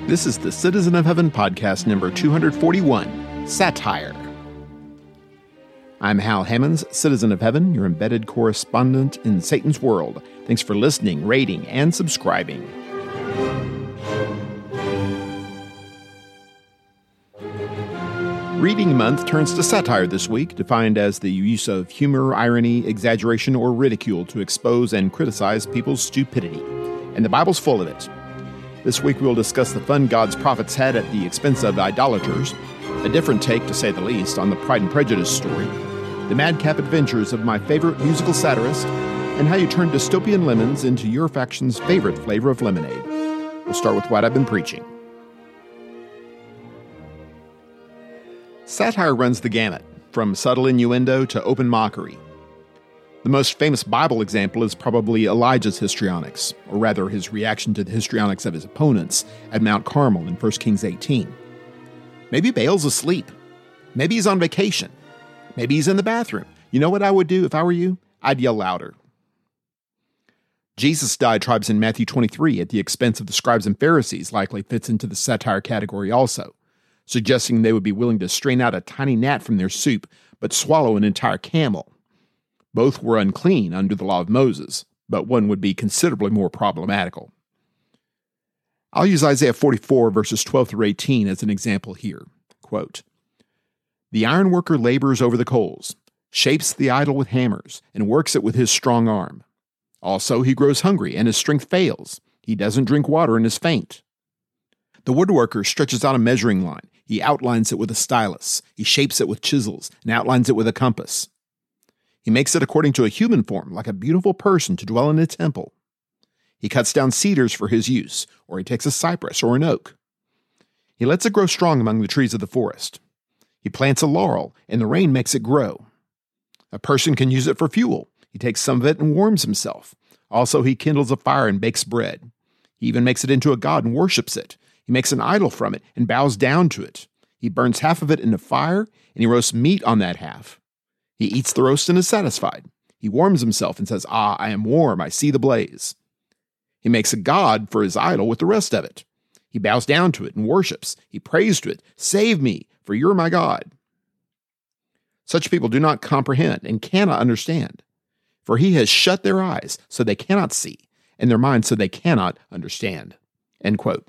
This is the Citizen of Heaven podcast number 241, Satire. I'm Hal Hammons, Citizen of Heaven, your embedded correspondent in Satan's world. Thanks for listening, rating, and subscribing. Reading Month turns to satire this week, defined as the use of humor, irony, exaggeration, or ridicule to expose and criticize people's stupidity. And the Bible's full of it. This week we'll discuss the fun God's prophets had at the expense of idolaters, a different take, to say the least, on the Pride and Prejudice story, the madcap adventures of my favorite musical satirist, and how you turn dystopian lemons into your faction's favorite flavor of lemonade. We'll start with what I've been preaching. Satire runs the gamut, from subtle innuendo to open mockery. The most famous Bible example is probably Elijah's histrionics, or rather his reaction to the histrionics of his opponents at Mount Carmel in 1 Kings 18. Maybe Baal's asleep. Maybe he's on vacation. Maybe he's in the bathroom. You know what I would do if I were you? I'd yell louder. Jesus' diatribes in Matthew 23 at the expense of the scribes and Pharisees likely fits into the satire category also, suggesting they would be willing to strain out a tiny gnat from their soup but swallow an entire camel. Both were unclean under the law of Moses, but one would be considerably more problematical. I'll use Isaiah 44 verses 12 through 18 as an example here. Quote, "The ironworker labors over the coals, shapes the idol with hammers, and works it with his strong arm. Also he grows hungry, and his strength fails. He doesn't drink water and is faint. The woodworker stretches out a measuring line. He outlines it with a stylus. He shapes it with chisels and outlines it with a compass. He makes it according to a human form, like a beautiful person to dwell in a temple. He cuts down cedars for his use, or he takes a cypress or an oak. He lets it grow strong among the trees of the forest. He plants a laurel, and the rain makes it grow. A person can use it for fuel. He takes some of it and warms himself. Also, he kindles a fire and bakes bread. He even makes it into a god and worships it. He makes an idol from it and bows down to it. He burns half of it in a fire, and he roasts meat on that half. He eats the roast and is satisfied. He warms himself and says, 'Ah, I am warm, I see the blaze.' He makes a god for his idol with the rest of it. He bows down to it and worships. He prays to it, 'Save me, for you're my God.' Such people do not comprehend and cannot understand, for he has shut their eyes so they cannot see, and their minds so they cannot understand." End quote.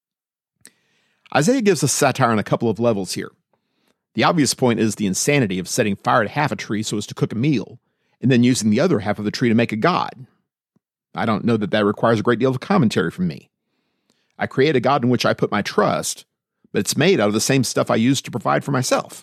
Isaiah gives us satire on a couple of levels here. The obvious point is the insanity of setting fire to half a tree so as to cook a meal, and then using the other half of the tree to make a god. I don't know that requires a great deal of commentary from me. I create a god in which I put my trust, but it's made out of the same stuff I use to provide for myself.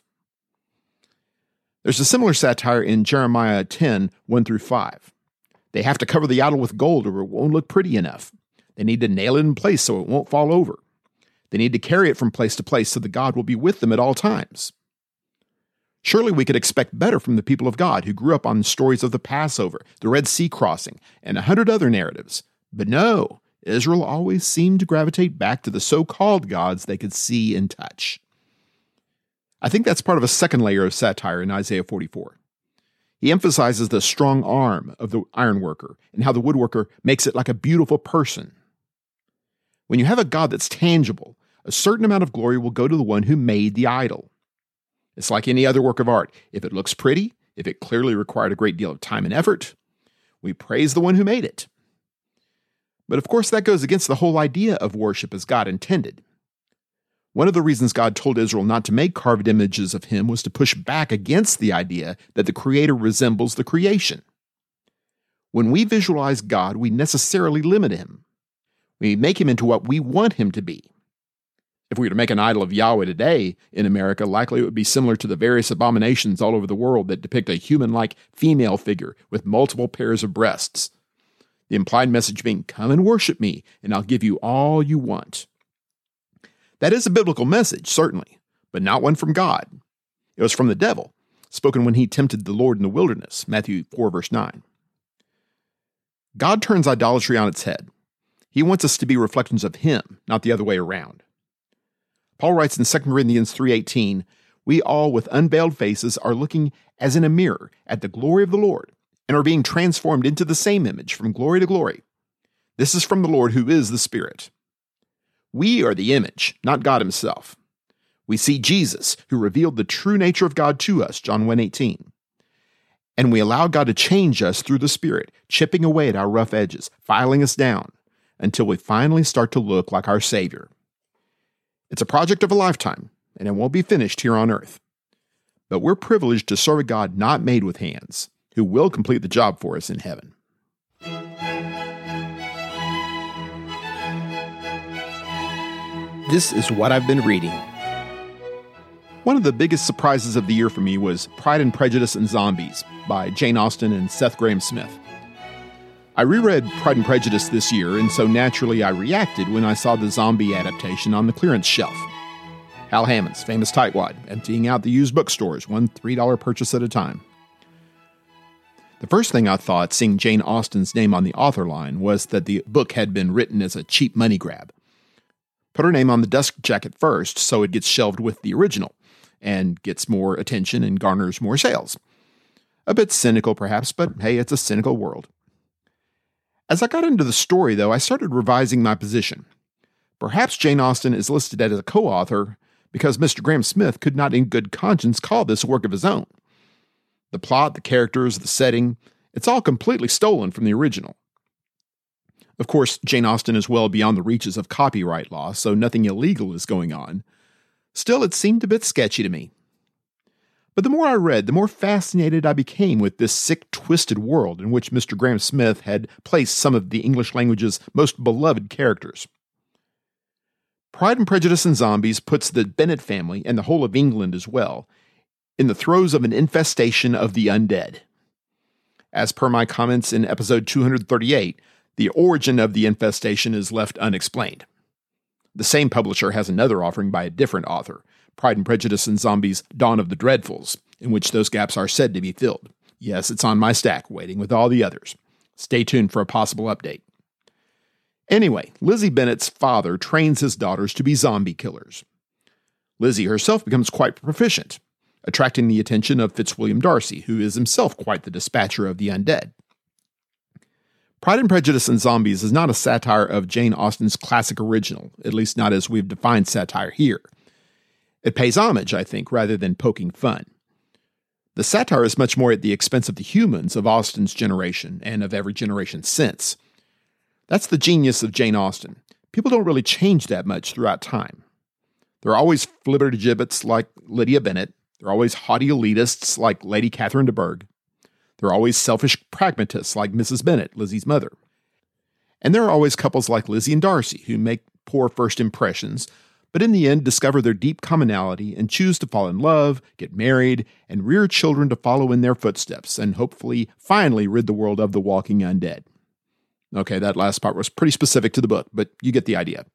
There's a similar satire in Jeremiah 10, 1 through 5. They have to cover the idol with gold or it won't look pretty enough. They need to nail it in place so it won't fall over. They need to carry it from place to place so the God will be with them at all times. Surely we could expect better from the people of God who grew up on stories of the Passover, the Red Sea crossing, and 100 other narratives. But no, Israel always seemed to gravitate back to the so-called gods they could see and touch. I think that's part of a second layer of satire in Isaiah 44. He emphasizes the strong arm of the ironworker and how the woodworker makes it like a beautiful person. When you have a God that's tangible, a certain amount of glory will go to the one who made the idol. It's like any other work of art. If it looks pretty, if it clearly required a great deal of time and effort, we praise the one who made it. But of course, that goes against the whole idea of worship as God intended. One of the reasons God told Israel not to make carved images of him was to push back against the idea that the Creator resembles the creation. When we visualize God, we necessarily limit him. We make him into what we want him to be. If we were to make an idol of Yahweh today in America, likely it would be similar to the various abominations all over the world that depict a human-like female figure with multiple pairs of breasts. The implied message being, "Come and worship me, and I'll give you all you want." That is a biblical message, certainly, but not one from God. It was from the devil, spoken when he tempted the Lord in the wilderness, Matthew 4, verse 9. God turns idolatry on its head. He wants us to be reflections of him, not the other way around. Paul writes in 2 Corinthians 3:18, "We all with unveiled faces are looking as in a mirror at the glory of the Lord, and are being transformed into the same image from glory to glory. This is from the Lord who is the Spirit." We are the image, not God himself. We see Jesus, who revealed the true nature of God to us, John 1:18. And we allow God to change us through the Spirit, chipping away at our rough edges, filing us down, until we finally start to look like our Savior. It's a project of a lifetime, and it won't be finished here on earth. But we're privileged to serve a God not made with hands, who will complete the job for us in heaven. This is what I've been reading. One of the biggest surprises of the year for me was Pride and Prejudice and Zombies by Jane Austen and Seth Grahame-Smith. I reread Pride and Prejudice this year, and so naturally I reacted when I saw the zombie adaptation on the clearance shelf. Hal Hammond's famous tightwad, emptying out the used bookstores, one $3 purchase at a time. The first thing I thought, seeing Jane Austen's name on the author line, was that the book had been written as a cheap money grab. Put her name on the dust jacket first, so it gets shelved with the original, and gets more attention and garners more sales. A bit cynical, perhaps, but hey, it's a cynical world. As I got into the story, though, I started revising my position. Perhaps Jane Austen is listed as a co-author because Mr. Grahame-Smith could not in good conscience call this a work of his own. The plot, the characters, the setting, it's all completely stolen from the original. Of course, Jane Austen is well beyond the reaches of copyright law, so nothing illegal is going on. Still, it seemed a bit sketchy to me. But the more I read, the more fascinated I became with this sick, twisted world in which Mr. Grahame-Smith had placed some of the English language's most beloved characters. Pride and Prejudice and Zombies puts the Bennet family, and the whole of England as well, in the throes of an infestation of the undead. As per my comments in episode 238, the origin of the infestation is left unexplained. The same publisher has another offering by a different author, Pride and Prejudice and Zombies Dawn of the Dreadfuls, in which those gaps are said to be filled. Yes, it's on my stack, waiting with all the others. Stay tuned for a possible update. Anyway, Lizzie Bennet's father trains his daughters to be zombie killers. Lizzie herself becomes quite proficient, attracting the attention of Fitzwilliam Darcy, who is himself quite the dispatcher of the undead. Pride and Prejudice and Zombies is not a satire of Jane Austen's classic original, at least not as we've defined satire here. It pays homage, I think, rather than poking fun. The satire is much more at the expense of the humans of Austen's generation and of every generation since. That's the genius of Jane Austen. People don't really change that much throughout time. There are always flibbertigibbets like Lydia Bennet. There are always haughty elitists like Lady Catherine de Bourgh. There are always selfish pragmatists like Mrs. Bennet, Lizzie's mother. And there are always couples like Lizzie and Darcy who make poor first impressions, but in the end discover their deep commonality and choose to fall in love, get married, and rear children to follow in their footsteps, and hopefully finally rid the world of the walking undead. Okay, that last part was pretty specific to the book, but you get the idea.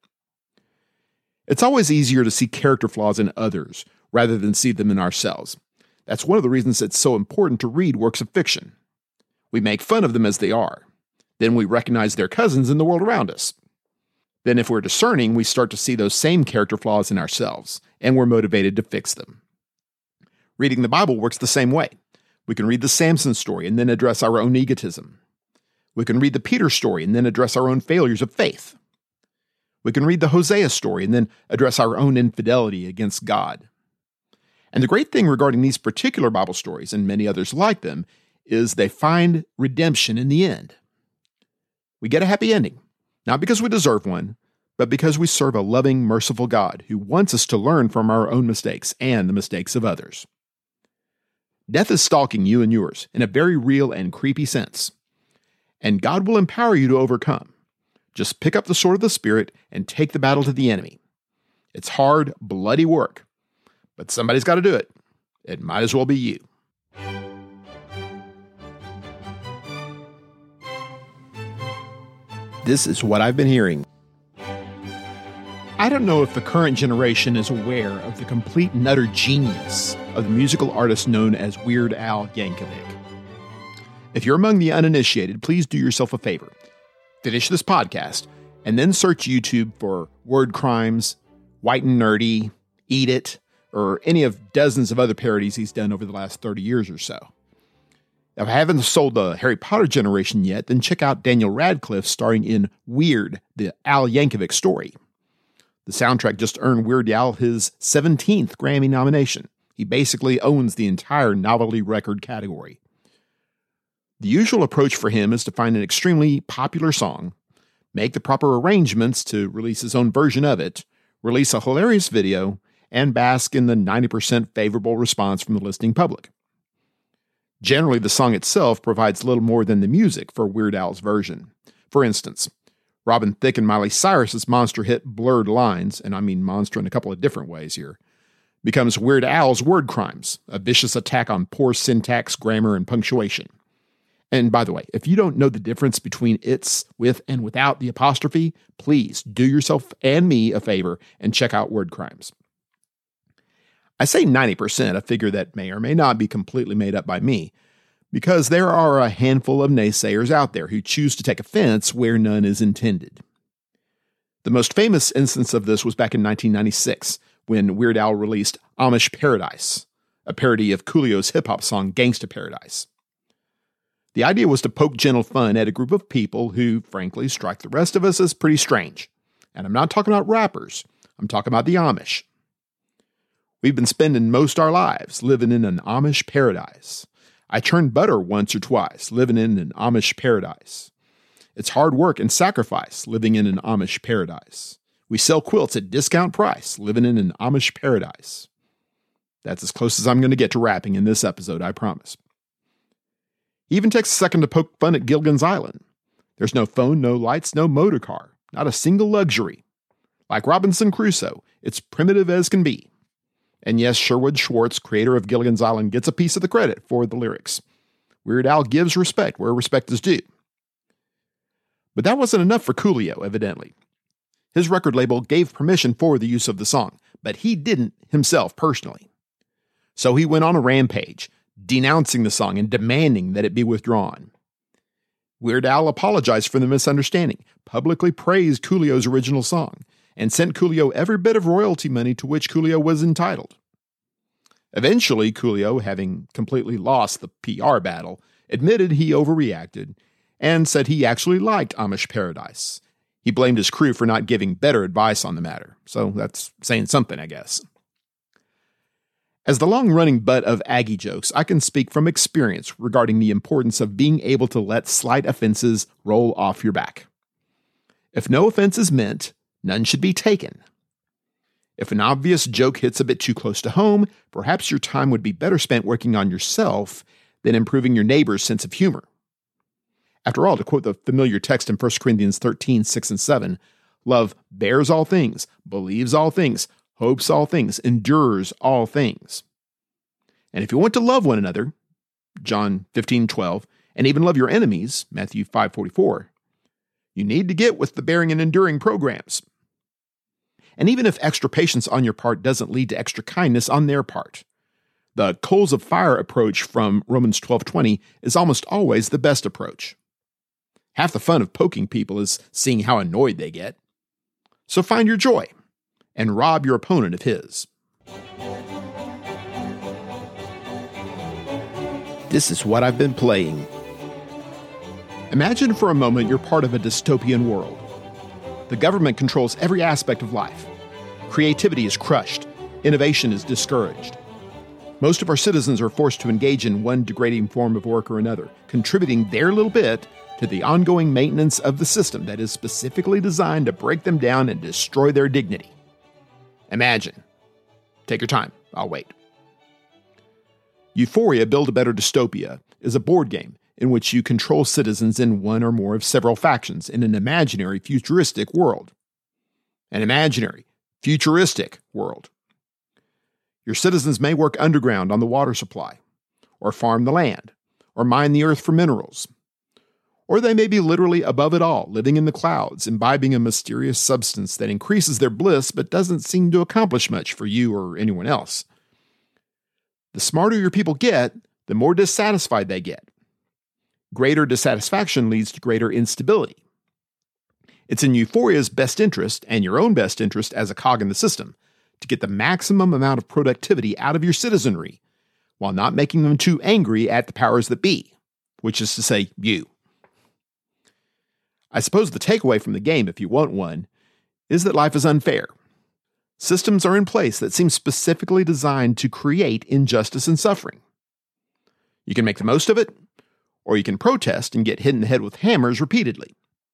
It's always easier to see character flaws in others rather than see them in ourselves. That's one of the reasons it's so important to read works of fiction. We make fun of them as they are. Then we recognize their cousins in the world around us. Then if we're discerning, we start to see those same character flaws in ourselves, and we're motivated to fix them. Reading the Bible works the same way. We can read the Samson story and then address our own egotism. We can read the Peter story and then address our own failures of faith. We can read the Hosea story and then address our own infidelity against God. And the great thing regarding these particular Bible stories, and many others like them, is they find redemption in the end. We get a happy ending, not because we deserve one, but because we serve a loving, merciful God who wants us to learn from our own mistakes and the mistakes of others. Death is stalking you and yours in a very real and creepy sense. And God will empower you to overcome. Just pick up the sword of the Spirit and take the battle to the enemy. It's hard, bloody work. But somebody's got to do it. It might as well be you. This is what I've been hearing. I don't know if the current generation is aware of the complete and utter genius of the musical artist known as Weird Al Yankovic. If you're among the uninitiated, please do yourself a favor. Finish this podcast and then search YouTube for Word Crimes, White and Nerdy, Eat It, or any of dozens of other parodies he's done over the last 30 years or so. If I haven't sold the Harry Potter generation yet, then check out Daniel Radcliffe starring in Weird, the Al Yankovic story. The soundtrack just earned Weird Al his 17th Grammy nomination. He basically owns the entire novelty record category. The usual approach for him is to find an extremely popular song, make the proper arrangements to release his own version of it, release a hilarious video, and bask in the 90% favorable response from the listening public. Generally, the song itself provides little more than the music for Weird Al's version. For instance, Robin Thicke and Miley Cyrus's monster hit Blurred Lines, and I mean monster in a couple of different ways here, becomes Weird Al's Word Crimes, a vicious attack on poor syntax, grammar, and punctuation. And by the way, if you don't know the difference between it's with and without the apostrophe, please do yourself and me a favor and check out Word Crimes. I say 90%, a figure that may or may not be completely made up by me, because there are a handful of naysayers out there who choose to take offense where none is intended. The most famous instance of this was back in 1996, when Weird Al released Amish Paradise, a parody of Coolio's hip-hop song Gangsta Paradise. The idea was to poke gentle fun at a group of people who, frankly, strike the rest of us as pretty strange. And I'm not talking about rappers. I'm talking about the Amish. We've been spending most our lives living in an Amish paradise. I churned butter once or twice, living in an Amish paradise. It's hard work and sacrifice living in an Amish paradise. We sell quilts at discount price, living in an Amish paradise. That's as close as I'm going to get to rapping in this episode, I promise. He even takes a second to poke fun at Gilligan's Island. There's no phone, no lights, no motor car, not a single luxury. Like Robinson Crusoe, it's primitive as can be. And yes, Sherwood Schwartz, creator of Gilligan's Island, gets a piece of the credit for the lyrics. Weird Al gives respect where respect is due. But that wasn't enough for Coolio, evidently. His record label gave permission for the use of the song, but he didn't himself personally. So he went on a rampage, denouncing the song and demanding that it be withdrawn. Weird Al apologized for the misunderstanding, publicly praised Coolio's original song, and sent Coolio every bit of royalty money to which Coolio was entitled. Eventually, Coolio, having completely lost the PR battle, admitted he overreacted and said he actually liked Amish Paradise. He blamed his crew for not giving better advice on the matter, so that's saying something, I guess. As the long-running butt of Aggie jokes, I can speak from experience regarding the importance of being able to let slight offenses roll off your back. If no offense is meant, none should be taken. If an obvious joke hits a bit too close to home, perhaps your time would be better spent working on yourself than improving your neighbor's sense of humor. After all, to quote the familiar text in 1 Corinthians 13, 6 and 7, love bears all things, believes all things, hopes all things, endures all things. And if you want to love one another, John 15:12, and even love your enemies, Matthew 5:44, you need to get with the bearing and enduring programs. And even if extra patience on your part doesn't lead to extra kindness on their part, the coals of fire approach from Romans 12:20 is almost always the best approach. Half the fun of poking people is seeing how annoyed they get. So find your joy and rob your opponent of his. This is what I've been playing. Imagine for a moment you're part of a dystopian world. The government controls every aspect of life. Creativity is crushed. Innovation is discouraged. Most of our citizens are forced to engage in one degrading form of work or another, contributing their little bit to the ongoing maintenance of the system that is specifically designed to break them down and destroy their dignity. Imagine. Take your time. I'll wait. Euphoria Build a Better Dystopia is a board game in which you control citizens in one or more of several factions in an imaginary futuristic world. An imaginary futuristic world. Your citizens may work underground on the water supply, or farm the land, or mine the earth for minerals. Or they may be literally above it all, living in the clouds, imbibing a mysterious substance that increases their bliss but doesn't seem to accomplish much for you or anyone else. The smarter your people get, the more dissatisfied they get. Greater dissatisfaction leads to greater instability. It's in Euphoria's best interest, and your own best interest as a cog in the system, to get the maximum amount of productivity out of your citizenry, while not making them too angry at the powers that be, which is to say, you. I suppose the takeaway from the game, if you want one, is that life is unfair. Systems are in place that seem specifically designed to create injustice and suffering. You can make the most of it, or you can protest and get hit in the head with hammers repeatedly.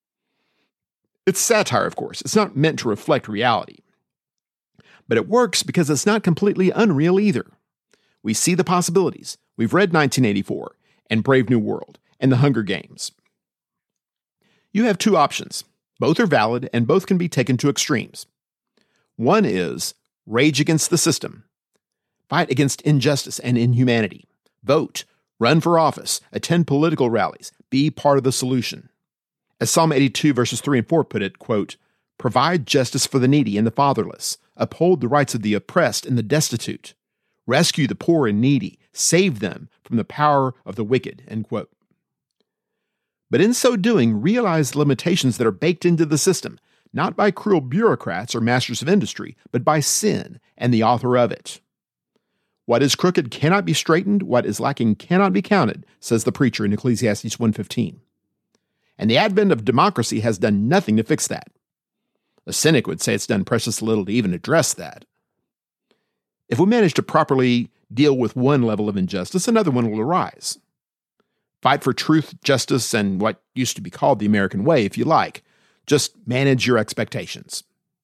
It's satire, of course. It's not meant to reflect reality. But it works because it's not completely unreal either. We see the possibilities. We've read 1984 and Brave New World and The Hunger Games. You have two options. Both are valid and both can be taken to extremes. One is rage against the system. Fight against injustice and inhumanity. Vote. Run for office. Attend political rallies. Be part of the solution. As Psalm 82 verses 3 and 4 put it, quote, "Provide justice for the needy and the fatherless. Uphold the rights of the oppressed and the destitute. Rescue the poor and needy. Save them from the power of the wicked." End quote. But in so doing, realize the limitations that are baked into the system, not by cruel bureaucrats or masters of industry, but by sin and the author of it. What is crooked cannot be straightened, what is lacking cannot be counted, says the preacher in Ecclesiastes 1:15. And the advent of democracy has done nothing to fix that. A cynic would say it's done precious little to even address that. If we manage to properly deal with one level of injustice, another one will arise. Fight for truth, justice, and what used to be called the American way, if you like. Just manage your expectations.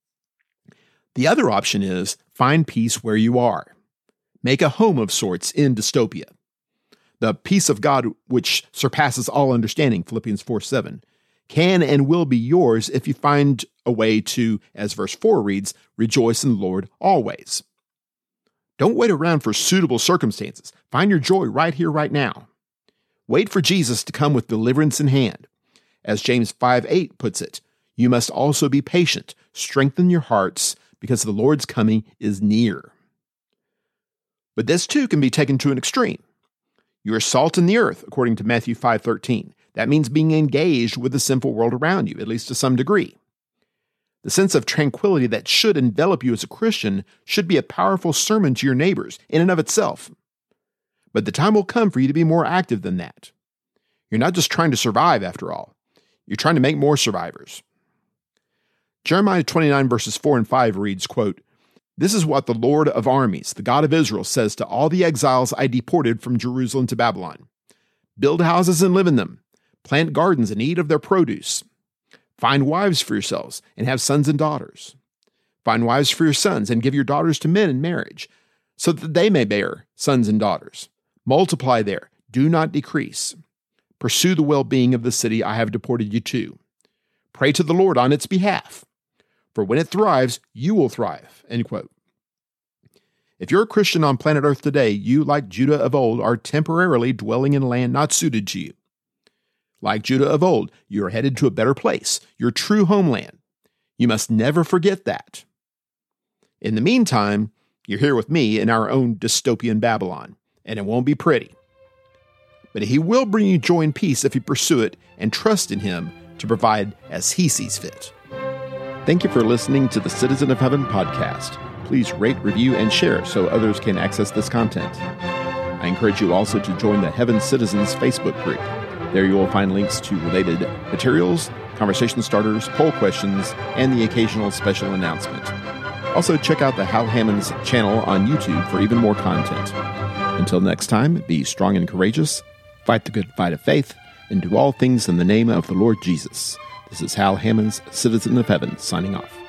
The other option is find peace where you are. Make a home of sorts in dystopia. The peace of God, which surpasses all understanding, Philippians 4:7, can and will be yours if you find a way to, as verse 4 reads, rejoice in the Lord always. Don't wait around for suitable circumstances. Find your joy right here, right now. Wait for Jesus to come with deliverance in hand. As James 5:8 puts it, you must also be patient. Strengthen your hearts because the Lord's coming is near. But this too can be taken to an extreme. You are salt in the earth, according to Matthew 5:13. That means being engaged with the sinful world around you, at least to some degree. The sense of tranquility that should envelop you as a Christian should be a powerful sermon to your neighbors in and of itself. But the time will come for you to be more active than that. You're not just trying to survive, after all. You're trying to make more survivors. Jeremiah 29 verses 4 and 5 reads, quote, "This is what the Lord of armies, the God of Israel, says to all the exiles I deported from Jerusalem to Babylon. Build houses and live in them. Plant gardens and eat of their produce. Find wives for yourselves and have sons and daughters. Find wives for your sons and give your daughters to men in marriage, so that they may bear sons and daughters. Multiply there, do not decrease. Pursue the well-being of the city I have deported you to. Pray to the Lord on its behalf. For when it thrives, you will thrive." End quote. If you're a Christian on planet Earth today, you, like Judah of old, are temporarily dwelling in land not suited to you. Like Judah of old, you are headed to a better place, your true homeland. You must never forget that. In the meantime, you're here with me in our own dystopian Babylon, and it won't be pretty. But he will bring you joy and peace if you pursue it and trust in him to provide as he sees fit. Thank you for listening to the Citizen of Heaven podcast. Please rate, review, and share so others can access this content. I encourage you also to join the Heaven Citizens Facebook group. There you will find links to related materials, conversation starters, poll questions, and the occasional special announcement. Also, check out the Hal Hammons channel on YouTube for even more content. Until next time, be strong and courageous, fight the good fight of faith, and do all things in the name of the Lord Jesus. This is Hal Hammons, Citizen of Heaven, signing off.